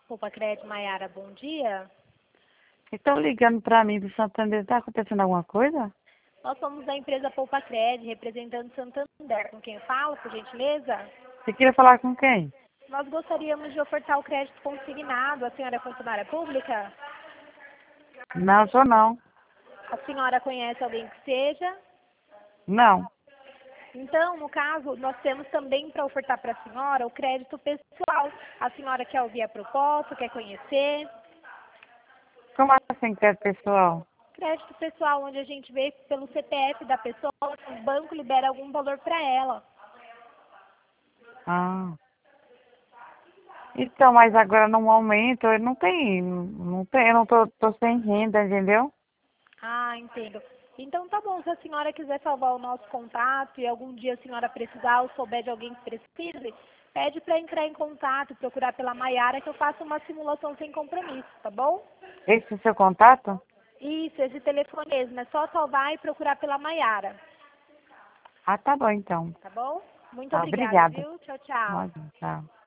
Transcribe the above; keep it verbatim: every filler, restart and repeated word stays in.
Poupa Crédito, Maiara, bom dia. Estão ligando para mim do Santander. Está acontecendo alguma coisa? Nós somos da empresa Poupa Crédito, representando Santander. Com quem eu falo, por gentileza? Você queria falar com quem? Nós gostaríamos de ofertar o crédito consignado. A senhora é funcionária pública? Não, sou não. A senhora conhece alguém que seja? Não. Então, no caso, nós temos também para ofertar para a senhora o crédito pessoal. A senhora quer ouvir a proposta, quer conhecer? Como assim que é pessoal? Crédito pessoal, onde a gente vê pelo C P F da pessoa, o banco libera algum valor para ela. Ah. Então, mas agora no momento eu não tenho, não tenho, eu não tô, tô sem renda, entendeu? Ah, entendo. Então tá bom, se a senhora quiser salvar o nosso contato e algum dia a senhora precisar ou souber de alguém que precise, pede para entrar em contato, procurar pela Maiara que eu faço uma simulação sem compromisso, tá bom? Esse é o seu contato? Isso, esse telefone mesmo, é só salvar e procurar pela Maiara, Ah, tá bom então. tá bom? Muito Tá, obrigada, obrigada. viu? Tchau, tchau. Pode, tchau.